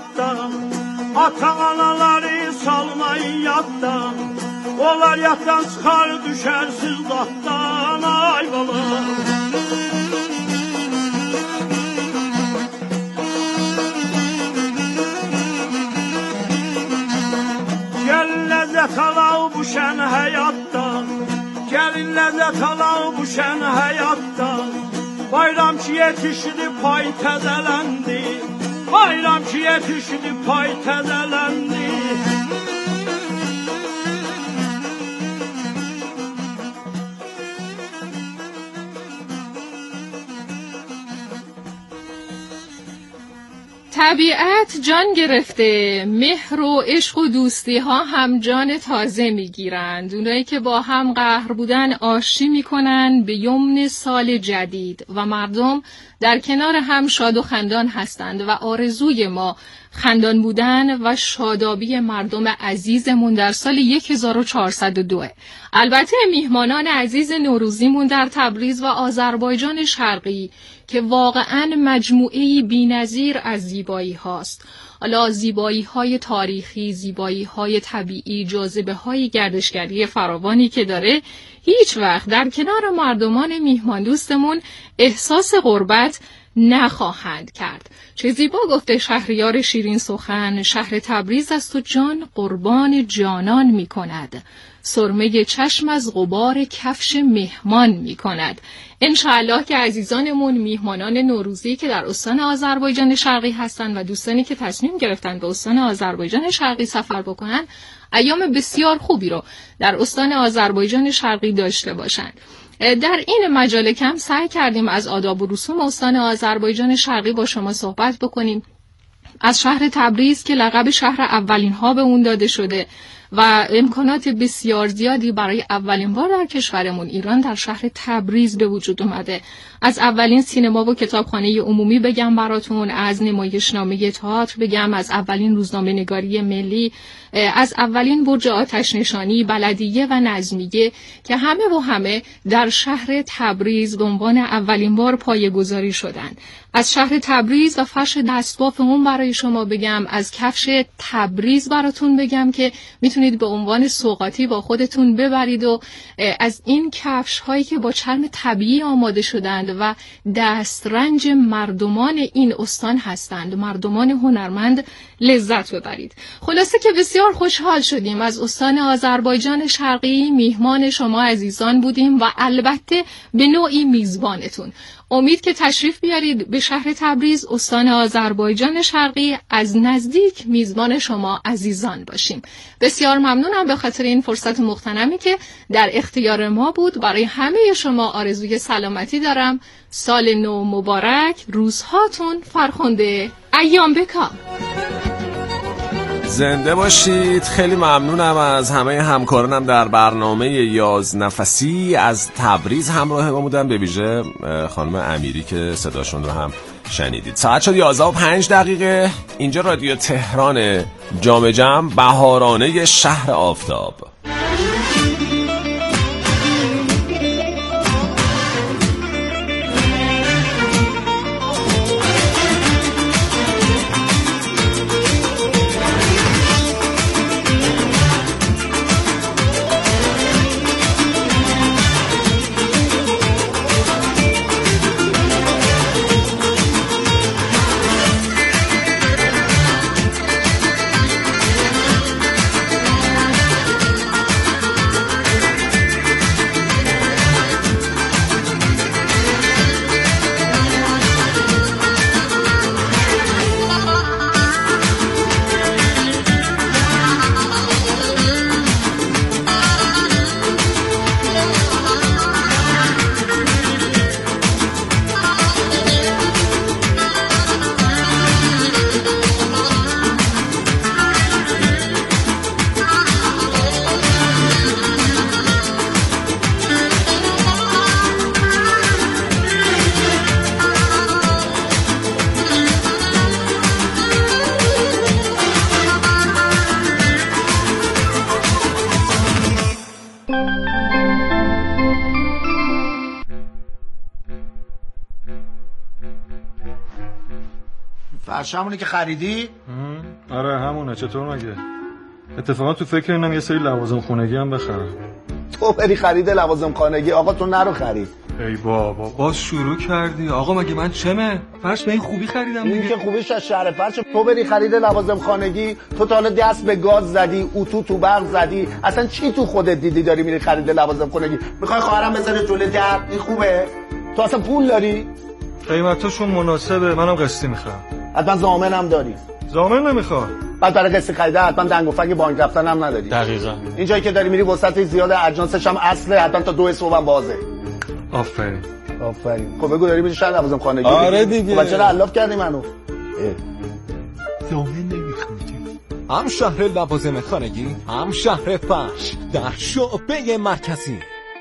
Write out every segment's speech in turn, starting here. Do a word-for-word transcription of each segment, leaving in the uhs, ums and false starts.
həyatdan, ata-anaları salmayın yaddan, onlar yaddan çıxar düşərsiz daddan, ay balam. Gəlin ləzzət alaq bu şən həyatdan, gəlin ləzzət alaq bu şən həyatdan, bayram ki yetişdi pay təzələndi, bayram ki yetişdi pay təzələndi. طبیعت جان گرفته، مهر و عشق و دوستی ها هم جان تازه میگیرند. اونایی که با هم قهر بودن آشتی میکنن به یمن سال جدید و مردم در کنار هم شاد و خندان هستند و آرزوی ما خندان بودن و شادابی مردم عزیزمون در سال هزار و چهارصد و دو. البته میهمانان عزیز نوروزیمون در تبریز و آذربایجان شرقی که واقعاً مجموعه‌ای بی‌نظیر از زیبایی هاست. حالا زیبایی های تاریخی، زیبایی های طبیعی، جاذبه های گردشگری فراوانی که داره، هیچ وقت در کنار مردمان میهمان دوستمون احساس غربت نخواهند کرد. چه زیبا گفته شهریار شیرین سخن، شهر تبریز است و جان قربان جانان می کند، سرمه چشم از غبار کفش مهمان می کند. انشاءالله که عزیزانمون میهمانان نوروزی که در استان آذربایجان شرقی هستند و دوستانی که تصمیم گرفتن به استان آذربایجان شرقی سفر بکنن، ایام بسیار خوبی رو در استان آذربایجان شرقی داشته باشند. در این مجال کم سعی کردیم از آداب و رسوم استان آذربایجان شرقی با شما صحبت بکنیم، از شهر تبریز که لقب شهر اولین ها به اون داده شده و امکانات بسیار زیادی برای اولین بار در کشورمون ایران در شهر تبریز به وجود اومده. از اولین سینما و کتابخانه عمومی بگم براتون، از نمایشنامه تئاتر بگم، از اولین روزنامه نگاری ملی، از اولین برج آتش نشانی، بلدیه و نظمیه که همه و همه در شهر تبریز به عنوان اولین بار پایه‌گذاری شدن. از شهر تبریز و فرش دستباف اون برای شما بگم، از کفش تبریز براتون بگم که میتونید به عنوان سوغاتی با خودتون ببرید و از این کفش هایی که با چرم طبیعی آماده شدند و دسترنج مردمان این استان هستند، مردمان هنرمند، لذت ببرید. خلاصه که بسیار خوشحال شدیم از استان آذربایجان شرقی میهمان شما عزیزان بودیم و البته به نوعی میزبانتون. امید که تشریف بیارید به شهر تبریز، استان آذربایجان شرقی، از نزدیک میزبان شما عزیزان باشیم. بسیار ممنونم به خاطر این فرصت مغتنمی که در اختیار ما بود. برای همه شما آرزوی سلامتی دارم. سال نو مبارک، روزهاتون فرخنده، ایام بکام. زنده باشید. خیلی ممنونم از همه همکارانم در برنامه یاز نفسی. از تبریز همراه ما بودن، به ویژه خانم امیری که صداشون رو هم شنیدید. ساعت شد یازده و پنج دقیقه. اینجا رادیو تهران، جام جم، بهارانه شهر آفتاب. فرشمونی که خریدی آره همونه. چطور مگه؟ اتفاقا تو فکر اینم یه سری لوازم خونگی هم بخرم. تو بری خرید لوازم خانگی، آقا تو نرو خرید. ای بابا باز شروع کردی. آقا مگه من چمه؟ فرش به این خوبی خریدم دیگه. این که خوبیش از شهر فرش. تو بری خرید لوازم خانگی، تو تا حالا دست به گاز زدی، اتو تو برق زدی، اصلا چی تو خودت دیدی داری میری خرید لوازم خانگی؟ میخوای خواهرم بذاره جلوی در؟ این خوبه؟ تو اصلا پول داری؟ قیمتاشون مناسبه، منم قسطی میخوام. حتما ضامنم داری؟ ضامن نمیخوام. بعد برای قسطی خریده حتما دنگ و فنگ بانک رفتن هم نداری. دقیقاً. این جایی که داری میری وسط زیاد اجناسش هم اصله، حتما تا دو صبح هم بازه. آفرین. آفرین. خب بگو داری میری شهر لوازم خانگی؟ آره دیگه. خب چرا الاف کردی منو؟ ضامن نمیخوام. هم شهر لوازم خانگی، هم شهر فرش در شعبه مرکزی.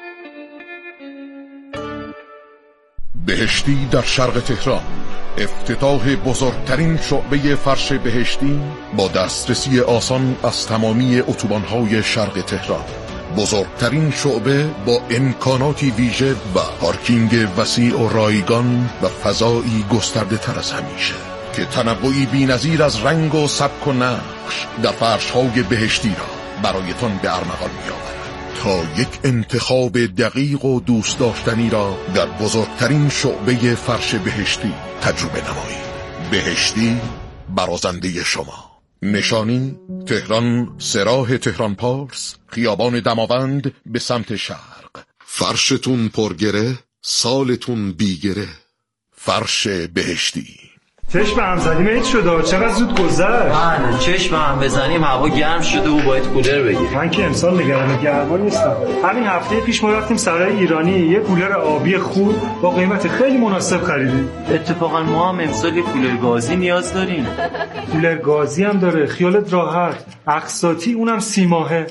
بهشتی در شرق تهران، افتتاح بزرگترین شعبه فرش بهشتی با دسترسی آسان از تمامی اتوبان‌های شرق تهران. بزرگترین شعبه با امکاناتی ویژه و پارکینگ وسیع و رایگان و فضایی گسترده تر از همیشه که تنوعی بی‌نظیر از رنگ و سبک و نقش در فرش‌های بهشتی را برایتان به ارمغان می‌آورد تا یک انتخاب دقیق و دوست داشتنی را در بزرگترین شعبه فرش بهشتی تجربه نمایید. بهشتی برازنده شما. نشانی تهران، سراح تهران پارس، خیابان دماوند به سمت شرق. فرشتون پرگره، سالتون بیگره. فرش بهشتی. چشم هم زدیم هیچ شده. چقدر زود گذشت. من چشم هم بزنیم هوا گرم شده و باید کولر بگیریم. من که امسال نگران گرما نیستم. همین هفته پیش ما رفتیم سرای ایرانی یه کولر آبی خوب با قیمت خیلی مناسب خریدیم. اتفاقا ما هم امسال یه کولر گازی نیاز داریم. کولر گازی هم داره، خیالت راحت. اقساطی اونم سی ماهه.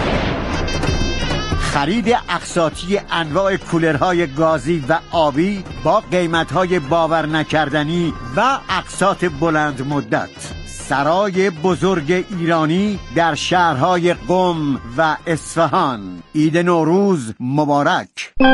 خرید اقساطی انواع کولرهای گازی و آبی با قیمتهای باور نکردنی و اقساط بلند مدت. سرای بزرگ ایرانی در شهرهای قم و اصفهان. عید نوروز مبارک.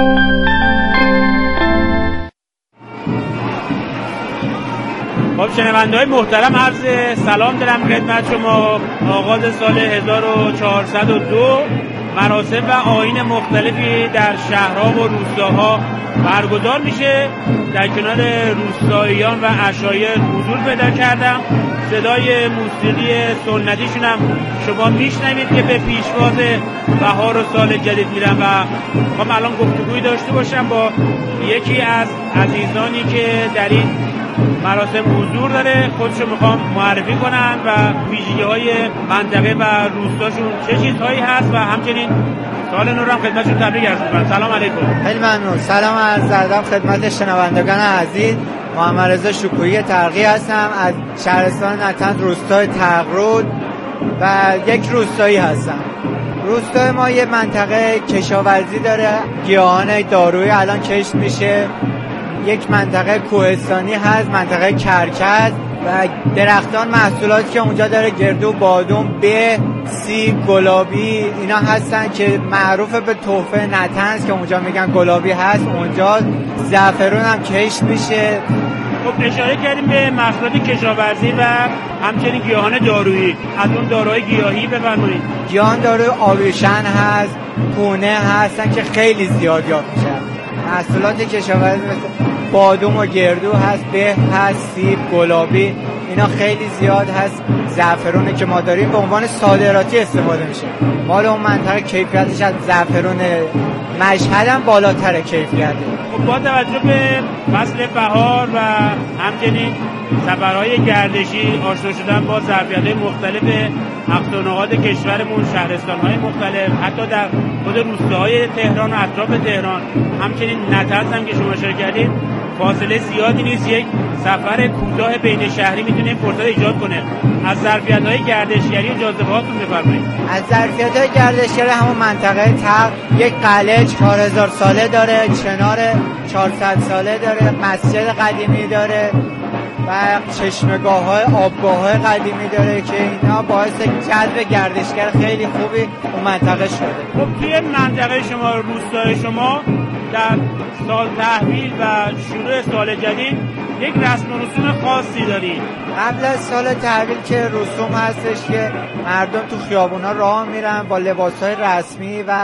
خب شنونده‌های محترم، عرض سلام دارم خدمت شما. آغاز سال هزار و چهارصد و دو مراسم و آیین مختلفی در شهرها و روستاها برگزار میشه. در کنار روستاییان و عشایر حضور پیدا کردم. صدای موسیقی سنتیشون هم شما میشنوید که به پیشواز بهار و سال جدید میرم و خب الان گفتگویی داشته باشم با یکی از عزیزانی که در این مراسم حضور داره. خودشو میخوام معرفی کنن و ویژگی های منطقه و روستاشون چه چیزهایی هست و همچنین سال نو رو هم خدمتشون تبریک عرض می‌کنم. سلام علیکم. خیلی ممنون. سلام عرض ادب خدمت شنوندگان عزیز. محمد رضا شکوهی ترقی هستم از شهرستان نطنز روستای تقرود و یک روستایی هستم. روستای ما یه منطقه کشاورزی داره، گیاهان دارویی الان کشت میشه. یک منطقه کوهستانی هست، منطقه کرکز و درختان محصولاتی که اونجا داره گردو، بادام، به، سیب، گلابی اینا هستن که معروف به تحفه نطنز که اونجا میگن گلابی هست. اونجا زعفرون هم کشت میشه. خب اشاره کردیم به محصولات کشاورزی و همچنین گیاهان دارویی. از اون داروهای گیاهی بفرمایید. گیاهان داروی آویشن هست، پونه هستن که خیلی زیاد یافت میشن. محصولات کشاورزی مثل بادام و گردو هست، به هست، سیب، گلابی اینا خیلی زیاد هست. زعفرونی که ما داریم به عنوان صادراتی استفاده میشه. مال اون منطقه کیفیتش از زعفرون مشهد هم بالاتر کیفیته. خب با توجه به فصل بهار و همچنین سفرهای گردشی آشنا شدن با ظرفیت‌های مختلف اقصانقاط کشورمون، شهرستان‌های مختلف، حتی در خود روستاهای تهران و اطراف تهران، همچنین نطنز هم که شما اشاره کردید، فاصله زیادی نیست. یک سفر کوتاه بین شهری میتونه فرصت ایجاد کنه. از ظرفیت‌های گردشگری و جاذبه‌هاتون بفرمایید. از ظرفیت‌های گردشگری همون منطقه تق یک قلعه چهار هزار ساله داره، چنار چهارصد ساله داره، مسجد قدیمی داره و چشمگاه‌های آبگاه‌های قدیمی داره که اینا باعث جذب گردشگر خیلی خوبی اون منطقه شده. خب توی منطقه شما، روستای شما در سال تحویل و شروع سال جدید یک رسم و رسوم خاصی دارید؟ قبل از سال تحویل که رسوم هستش که مردم تو خیابونا راه میرن با لباسهای رسمی و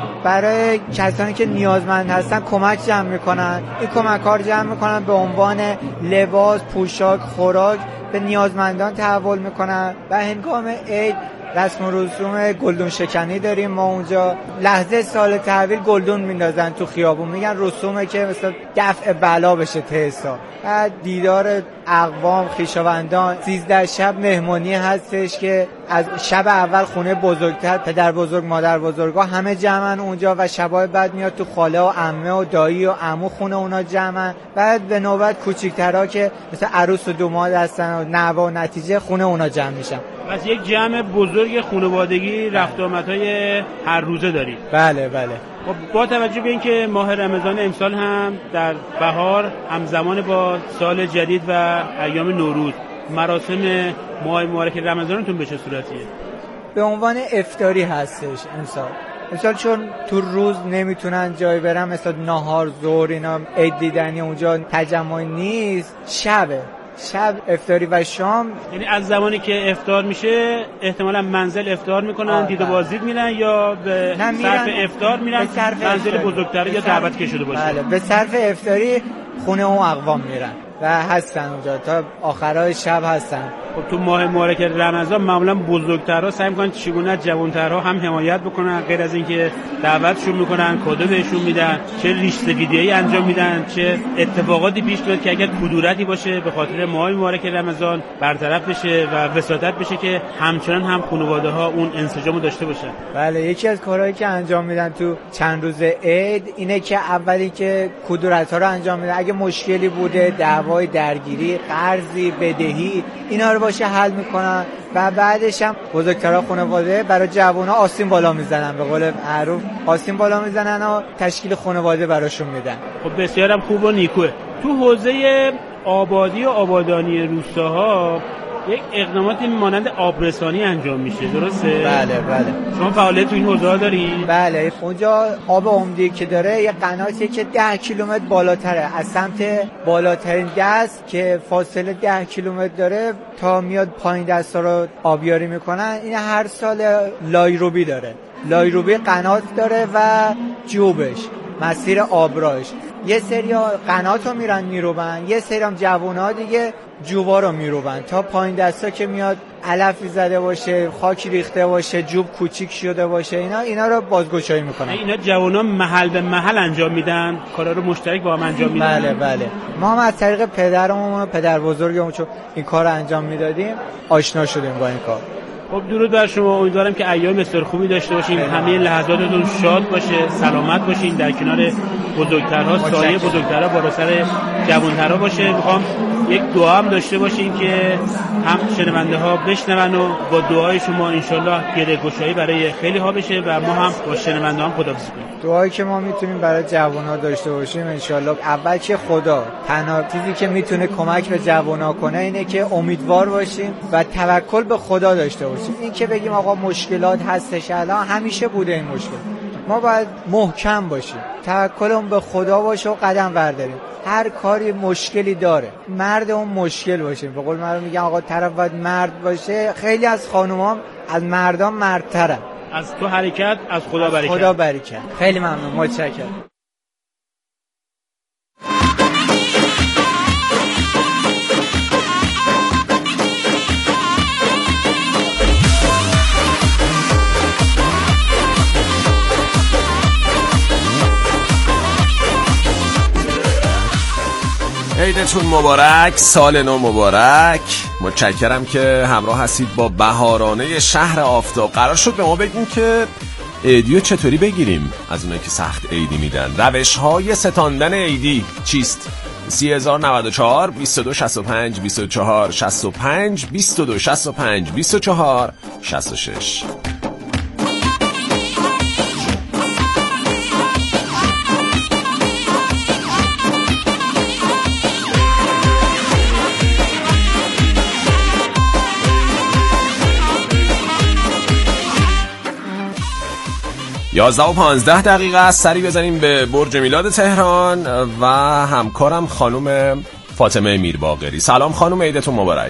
برای کسانی که نیازمند هستن کمک جمع میکنن. این کمک ها رو جمع میکنن به عنوان لباس، پوشاک، خوراک به نیازمندان تحویل میکنن و هنگام عید رسم و رسوم گلدون شکنی داریم. ما اونجا لحظه سال تحویل گلدون میندازن تو خیابون، میگن رسومه که مثلا دفع بلا بشه ته سال. بعد دیدار اقوام، خویشاوندان، سیزده شب مهمانی هستش که از شب اول خونه بزرگتر، پدر بزرگ، مادر بزرگا همه جمعن اونجا و شبای بعد میاد تو خاله و عمه و دایی و عمو خونه اونا جمعن. بعد به نوبت کوچیک‌ترا که مثلا عروس و دوماد هستن و نوا و نتیجه خونه اونا جمع میشن. پس یک جمع بزرگ خانوادگی رفت و آمدهای هر روزه دارید؟ بله بله. خب با توجه به اینکه ماه رمضان امسال هم در بهار همزمان با سال جدید و ایام نوروز، مراسم ماه مبارک رمضانتون به چه صورتیه؟ به عنوان افطاری هستش امسال. امسال چون تو روز نمیتونن جای برن، مثلا نهار، ظهر، اینا عید دیدنی اونجا تجمع نیست، شبه شب افطاری و شام. یعنی از زمانی که افطار میشه احتمالاً منزل افطار میکنن، دید و بازدید میرن یا به صرف افطار میرن منزل بزرگتر یا دعوت که شده باشه؟ بله، به صرف افطاری خونه اون اقوام میرن و هستن اونجا تا آخرای شب هستن. خب تو ماه مبارک رمضان معمولا بزرگترها سعی میکنن چگونه جوانترها هم حمایت بکنن، غیر از اینکه دعوتشون میکنن، کادو بهشون میدن، چه ریش سفیدیایی انجام میدن، چه اتفاقاتی پیش بیاد که اگر کدورتی باشه به خاطر ماه مبارک رمضان برطرف بشه و وساطت بشه که همچنان هم خانواده ها اون انسجامو داشته باشن. بله، یکی از کارهایی که انجام میدن تو چند روز عید اینه که اولی که کدورت‌ها رو انجام میدن. اگه مشکلی بوده، دعوای درگیری، قرضی، بدهی، اینا رو باشه حل میکنن و بعدش هم بزرگترها خانواده برای جوونا آستین بالا میزنن، به قول معروف آستین بالا میزنن و تشکیل خانواده براشون میدن. خب بسیارم خوب و نیکوه. تو حوزه آبادی و آبادانی روستاها یک اقداماتی مانند آبرسانی انجام میشه، درسته؟ بله بله. شما فعالیت تو این حوزه داری؟ بله، اونجا آب عمدی که داره یه قناتی که ده کیلومتر بالاتره، از سمت بالاترین دست که فاصله ده کیلومتر داره تا میاد پایین دستا رو آبیاری میکنن. این هر سال لایروبی داره، لایروبی قنات داره و جوبش مسیر آبراش. یه سری قنات رو میرن میروبن، یه سری هم جوونا دیگه جوبا رو میروبن تا پایین دستا که میاد علفی زده باشه، خاکی ریخته باشه، جوب کوچیک شده باشه، اینا اینا رو بازگشایی میکنن. اینا جوونا محل به محل انجام میدن، کارا رو مشترک با هم انجام میدن. بله بله. ما هم از طریق پدرمون و پدر بزرگمون چون این کار انجام میدادیم آشنا شدیم با این کار. خب درود بر شما، امیدوارم که ایام بسیار خوبی داشته باشین، همه لحظاتتون شاد باشه، سلامت باشین، در کنار بزرگترها، سایه بزرگترها بالا سر جوانترها باشه. میخوام یک دعا هم داشته باشین که هم شنونده ها بشنون و با دعای شما انشالله گره گشایی برای خیلی ها بشه و ما هم با شنونده هم خداحافظی کنیم. دعایی که ما میتونیم برای جوان‌ها داشته باشیم انشالله، اول که خدا تنها چیزی که میتونه کمک به جوان‌ها کنه اینه که امیدوار باشیم و توکل به خدا داشته باشیم. این که بگیم آقا مشکلات هستش، الان همیشه بوده این مشکل، ما باید محکم باشیم، توکلمون به خدا باشه و قدم برداریم. هر کاری مشکلی داره، مرد اون مشکل باشیم. به قول من میگن آقا طرف باید مرد باشه. خیلی از خانوما از مردان مردترن. از تو حرکت، از خدا برکت. خدا برکت. خیلی ممنون، متشکرم. عیدتون مبارک، سال نو مبارک. متشکرم که همراه هستید با بهارانه شهر آفتاب. قرار شد به ما بگیم که عیدیو چطوری بگیریم از اونایی که سخت عیدی میدن. روش های ستاندن عیدی چیست؟ سی هزار و نود و چهار بیست و دو شصت و پنج بیست و چهار شصت و پنج بیست و دو شصت و پنج بیست و چهار شصت و شش. یازده و پانزده دقیقه است. سری بزنیم به برج میلاد تهران و همکارم خانم فاطمه میرباقری. سلام خانم، عیدتون مبارک.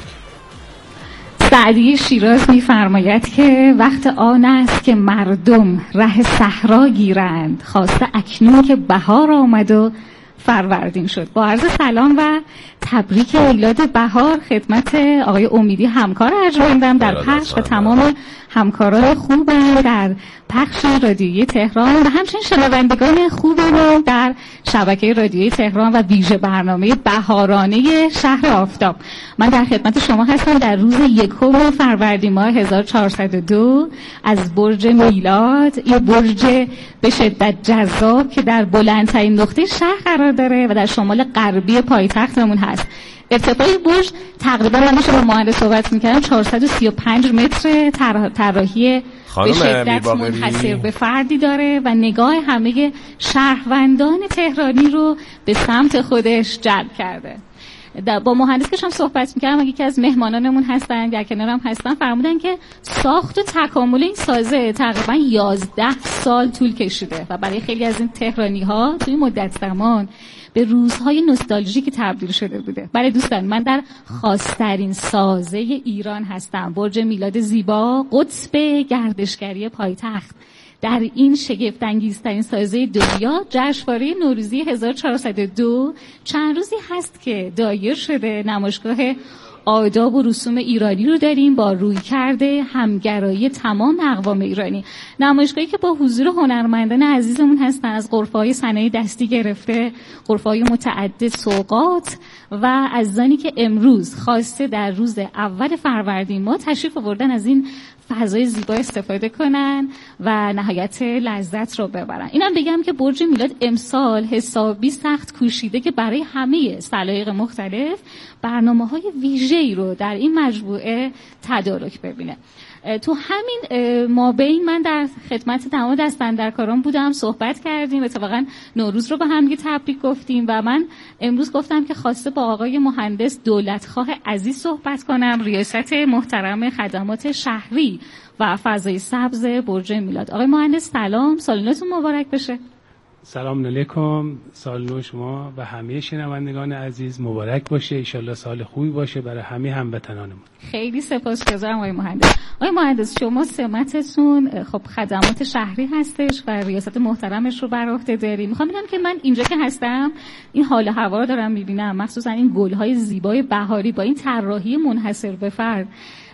سعدی شیراز می‌فرماید که وقت آن است که مردم ره صحرا گیرند، خواسته اکنون که بهار آمد و فروردین شد. با عرض سلام و تبریک میلاد بهار خدمت آقای امیدی همکار ارجمندم در پخش و تمام همکاران خوبم در پخش رادیویی تهران و همچنین شنوندگان خوبم در شبکه رادیویی تهران و ویژه برنامه بهارانه شهر آفتاب. من در خدمت شما هستم در روز یکم فروردین ماه هزار و چهارصد و دو از برج میلاد، یه برج به شدت جذاب که در بلندترین نقطه شهر قرار داره و در شمال غربی پایتختمون هست. ارتفاع برج تقریبا من میشه با مهندس صحبت میکردم چهارصد و سی و پنج متر، طراحی به شدت منحصر به فردی داره و نگاه همه شهروندان تهرانی رو به سمت خودش جلب کرده. با مهندس که شما صحبت میکردم، یکی از مهمانانمون هستن در کنارم هستن، فرمودن که ساخت و تکامل این سازه تقریبا یازده سال طول کشیده و برای خیلی از این تهرانی ها توی مدت زمان به روزهای نوستالژیک تبدیل شده بوده. بله دوستان، من در خاص‌ترین سازه ایران هستم، برج میلاد زیبا، قطب گردشگری پایتخت. در این شگفت انگیزترین سازه دنیا جشنواره نوروزی هزار و چهارصد و دو چند روزی هست که دایر شده. نمایشگاه آداب و رسوم ایرانی رو داریم با رویکرد همگرایی تمام اقوام ایرانی. نمایشگاهی که با حضور هنرمندان عزیزمون هستن، از غرفه‌های صنایع دستی گرفته غرفه‌های متعدد سوغات و عزیزانی که امروز خواسته در روز اول فروردین ما تشریف آوردن از این فضای زیبا استفاده کنن و نهایت لذت رو ببرن. اینم بگم که برج میلاد امسال حسابی سخت کوشیده که برای همه سلایق مختلف برنامه‌های ویژه‌ای رو در این مجموعه تدارک ببینه. تو همین مابین من در خدمت تمام دستاندرکاران بودم، صحبت کردیم، اتفاقا نوروز رو با هم دیگه تبریک گفتیم و من امروز گفتم که خواسته با آقای مهندس دولتخواه عزیز صحبت کنم، ریاست محترم خدمات شهری و فضای سبز برج میلاد. آقای مهندس سلام، سال نوتون مبارک بشه. سلام علیکم، سال نو شما و همه شنوندگان عزیز مبارک باشه، انشالله سال خوبی باشه برای همه هموطنانمون. خیلی سپاسگزارم آقای مهندس. آقای مهندس شما سمتتون خب خدمات شهری هستش و ریاست محترمش رو بر عهده داری. میخوام بگم که من اینجا که هستم این حال و هوا رو دارم میبینم، مخصوصا این گل‌های زیبای بهاری با این طراحی منحصر به فرد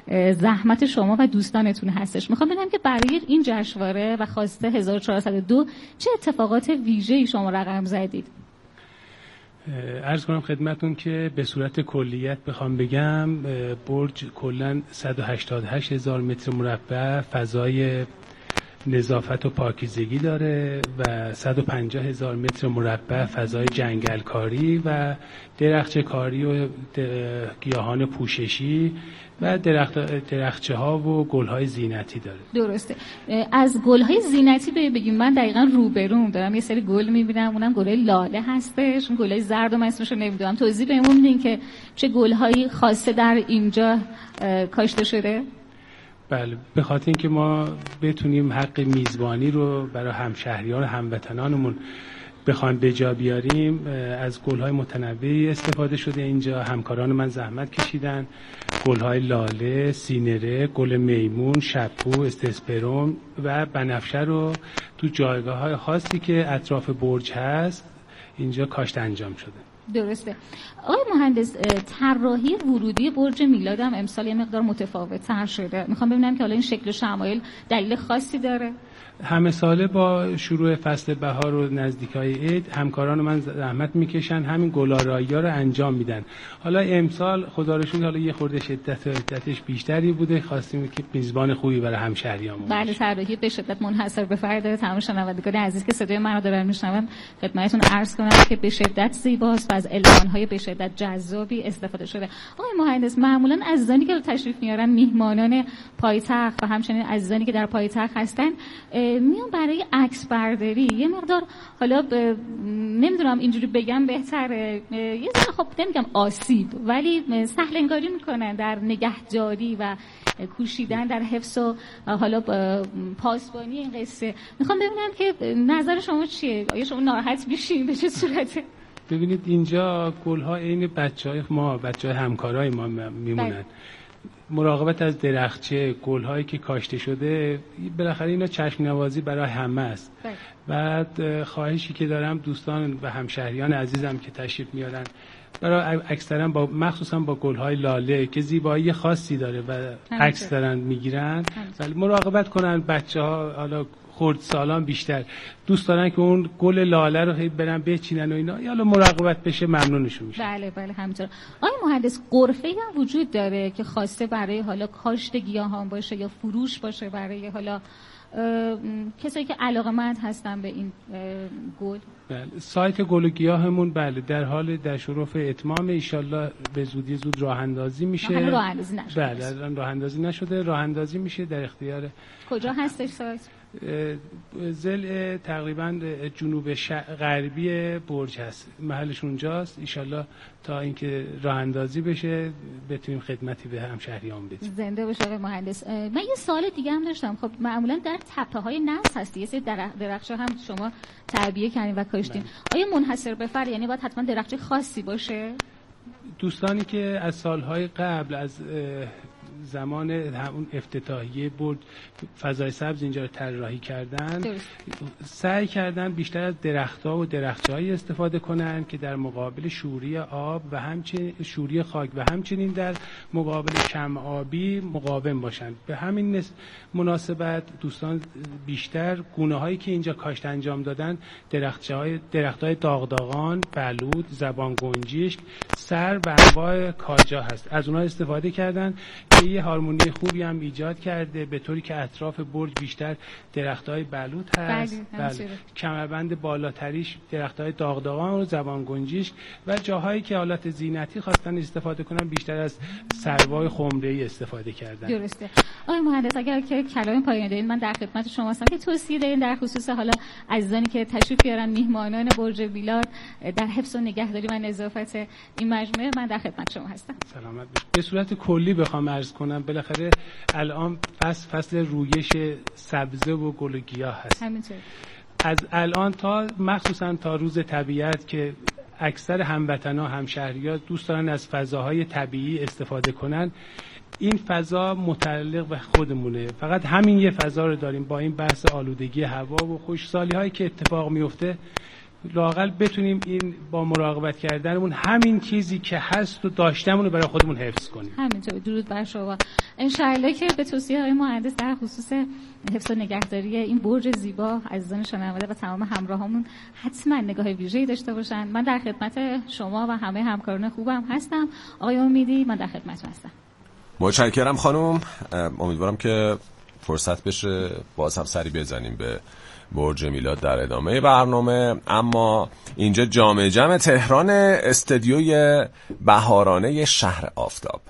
زحمت شما و دوستانتون هستش. میخوام بگم که برای این جشنواره و خواسته هزار و چهارصد و دو چه اتفاقات ویژه‌ای شما رقم زدید؟ عرض کنم خدمتون که به صورت کلیت بخوام بگم برج کلاً صد و هشتاد و هشت هزار متر مربع فضای نظافت و پاکیزگی داره و صد و پنجاه هزار متر مربع فضای جنگلکاری و درخچه کاری و گیاهان پوششی و درخت درخچه ها و گل های زینتی داره. درسته. از گل های زینتی بگیم، من دقیقاً روبروم دارم یه سری گل میبینم، اونم گل لاله هستش، اون گل های زرد و من اسمشو نمیدونم. توضیح بهمون میدین که چه گل هایی خاصه در اینجا کاشته شده؟ بله، به خاطر اینکه ما بتونیم حق میزبانی رو برای همشهریان و هموطنانمون بخوایم به جا بیاریم، از گل‌های متنوعی استفاده شده. اینجا همکاران من زحمت کشیدن، گل‌های لاله، سینره، گل میمون، شبپو، استسپرم و بنفشه رو تو جایگاه‌های خاصی که اطراف برج هست اینجا کاشت انجام شده. درسته. آقای مهندس، طراحی ورودی برج میلاد هم امسال یه مقدار متفاوت تر شده. میخوام ببینم که حالا این شکل و شمایل دلیل خاصی داره؟ همه ساله با شروع فصل بهار و نزدیکای عید همکاران من زحمت میکشن، همین گلارایی‌ها رو انجام میدن. حالا امسال خدا رو شکر حالا یه خورده شدت و عدتش بیشتری بوده، خواستیم که میزبان خوبی برای همشهریامون. بله، طراحی به شدت منحصر به فرد. تمام شنوندگان عزیز که صدای من رو دارن میشنون خدمتتون عرض کنم که به شدت زیباست و از المان‌های به شدت جذابی استفاده شده. آقای مهندس، معمولاً عزیزانی که تشریف میارن میهمانان پایتخت و همچنین عزیزانی که در پایتخت هستن میان برای عکس برداری یه مقدار، حالا نمیدونم اینجوری بگم بهتره، یه ذره خب نمیگم آسیب، ولی سهل انگاری میکنن در نگهداری و کوشیدن در حفظ و حالا پاسبانی این قصه. میخوام ببینم که نظر شما چیه؟ آیا شما ناراحت میشین؟ به چه صورته؟ ببینید اینجا گل‌ها عین بچه‌های ما، بچه‌های همکارای ما میمونن. مراقبت از درختچه، گل‌هایی که کاشته شده، بالاخره اینا چشم نوازی برای همه است. بعد خواهشی که دارم دوستان و همشهریان عزیزم که تشریف میارن، برای اکثرا با مخصوصا با گل‌های لاله که زیبایی خاصی داره و عکس دارن میگیرن، ولی مراقبت کنن. بچه‌ها حالا خردسالان بیشتر دوست دارن که اون گل لاله رو برن بچینن و اینا، حالا مراقبت بشه ممنونشون میشه. بله بله همینطور. آقای مهندس، غرفه‌ای هم وجود داره که خواسته برای حالا کاشت گیاهان باشه یا فروش باشه برای حالا کسایی که علاقه‌مند هستن به این گل؟ بله، سایت گل و گیاهمون بله در حال در شرف اتمام، ان شاءالله به زودی زود راه اندازی میشه. هنوز راه اندازی نشده. بله الان راه اندازی نشده، راه اندازی میشه. در اختیار کجا هستش سایت؟ زل تقریبا جنوب غربی برج هست، محلش اونجاست. ان شاءالله تا اینکه راه اندازی بشه بتونیم خدمتی به همشهریان بدیم. زنده باشه آقای مهندس. من یه سوال دیگه هم داشتم. خب معمولا در تپه‌های نرس هست، یه سری درخت‌ها هم شما تعبیه کردین و کاشتین. آیا منحصر به فرد، یعنی باید حتما درخت خاصی باشه؟ دوستانی که از سالهای قبل از زمان همون افتتاحیه برج فضای سبز اینجا رو طراحی کردن، سعی کردن بیشتر از درخت‌ها و درخت‌هایی استفاده کنن که در مقابل شوری آب و همچنین شوری خاک و همچنین در مقابل کم آبی مقاوم باشن. به همین مناسبت دوستان بیشتر گونه‌هایی که اینجا کاشت انجام دادن درخت‌های درخت‌های داغداغان، بلوط، زبان گنجشک، سر و انواع کاجا هست. از اونها استفاده کردن که یه هارمونی خوبی هم ایجاد کرده، به طوری که اطراف برج بیشتر درخت‌های بلوط هست. بله. بله. کمربند بالاتریش درخت‌های داغداغان و زبان گنجشک و جاهایی که حالت زینتی خواستن استفاده کنن بیشتر از سروای خمره‌ای استفاده کردن. درسته. آقای مهندس، اگر که کلام پایانی دارین من در خدمت شما هستم که توصیه دارین در خصوص حالا عزیزانی که تشریف بیارن، میهمانان برج میلاد، در حفظ و نگهداری و نظافت این مجموعه، من در خدمت شما هستم. سلامت باشید. به صورت کلی بخوام عرض کنم، بالاخره الان فصل فصل رویش سبزه و گل و گیاه هست. همینطور. از الان تا مخصوصا تا روز طبیعت که اکثر هموطنا همشهریان دوست دارن از فضاهای طبیعی استفاده کنن، این فضا متعلق به خودمونه. فقط همین یه فضا رو داریم. با این بحث آلودگی هوا و خشکسالی هایی که اتفاق میفته، لااقل بتونیم این با مراقبت کردنمون همین چیزی که هست و داشتمون رو برای خودمون حفظ کنیم. همینطور. درود بر شما. انشالله که به توصیه های مهندس در خصوص حفظ و نگهداری این برج زیبا عزیزان شنونده و تمام همراهامون حتما نگاه ویژه‌ای داشته باشن. من در خدمت شما و همه همکاران خوبم هستم. آقای امیدی، من در خدمتتون هستم. متشکرم خانم. امیدوارم که فرصت بشه باز هم سری بزنیم به برج میلاد در ادامه برنامه. اما اینجا جام جم تهران، استدیوی بهارانه شهر آفتاب.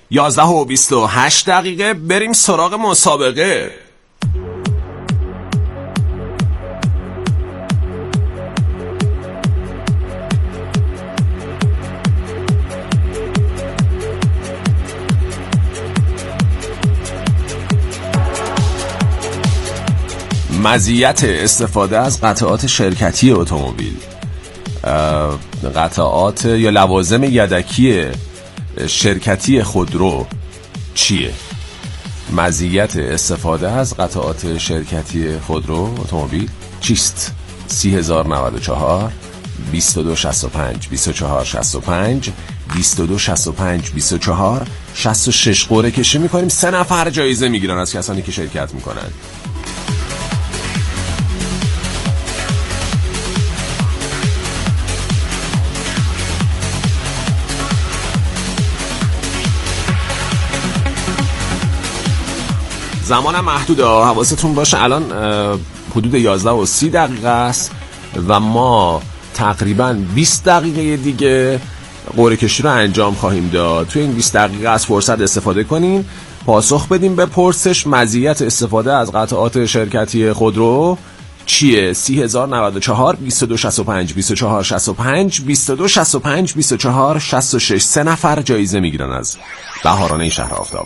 یازده و بیست و هشت دقیقه بریم سراغ مسابقه. مزیت استفاده از قطعات شرکتی اتومبیل، قطعات یا لوازم یدکی شرکتی خودرو چیه؟ مزیت استفاده از قطعات شرکتی خودرو اتومبیل چیست؟ سی هزار و نود و چهار بیست و دو شصت و پنج بیست و چهار شصت و پنج بیست و دو شصت و پنج بیست و چهار شصت و شش قرعه کشی میکنیم. سه نفر جایزه میگیرن از کسانی که شرکت میکنن. زمانم محدوده، حواستون باشه. الان حدود یازده و سی دقیقه است و ما تقریبا بیست دقیقه دیگه قرعه کشی رو انجام خواهیم داد. توی این بیست دقیقه از فرصت استفاده کنین، پاسخ بدیم به پرسش مزیت استفاده از قطعات شرکتی خودرو چیه؟ سی هزار و نود و چهار بیست و دو شصت و پنج بیست و چهار شصت و پنج بیست و دو شصت و پنج بیست و چهار شصت و شش. سه نفر جایزه میگیرن از بهارانه شهر آفتاب.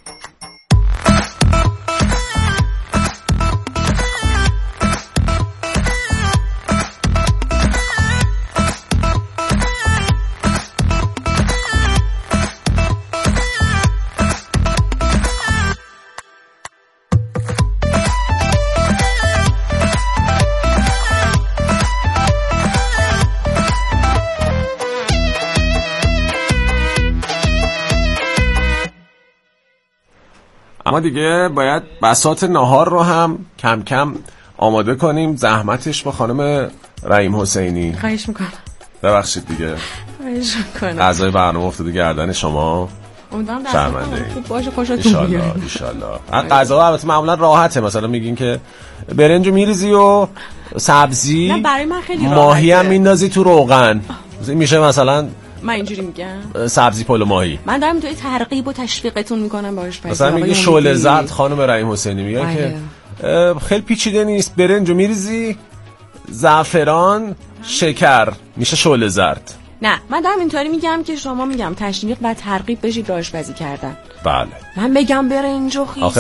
اما دیگه باید بساط نهار رو هم کم کم آماده کنیم. زحمتش با خانم رحیم حسینی. خواهش میکنم. ببخشید دیگه. خواهش میکنم. غذای برنامه افتاده گردن شما. امیدوارم شرمنده خوب باشه، خوشتون بیاد. ان شاءالله. غذا البته معمولا راحته، مثلا میگین که برنجو میریزی و سبزی، نه برای من خیلی راحته. ماهی هم میندازی تو روغن. میشه مثلا من اینجوری میگم سبزی پلو ماهی. من دارم توی ترغیب و تشویقتون میکنم باهاش. مثلا میگه شعله زرد خانم رحیم حسینی میگه که خیلی پیچیده نیست، برنجو میریزی، زعفران، شکر، میشه شعله زرد. نه من دارم اینطوری میگم که شما میگم تشویق و ترغیب بشید به آشپزی کردن. بله. من بگم برنجو خیس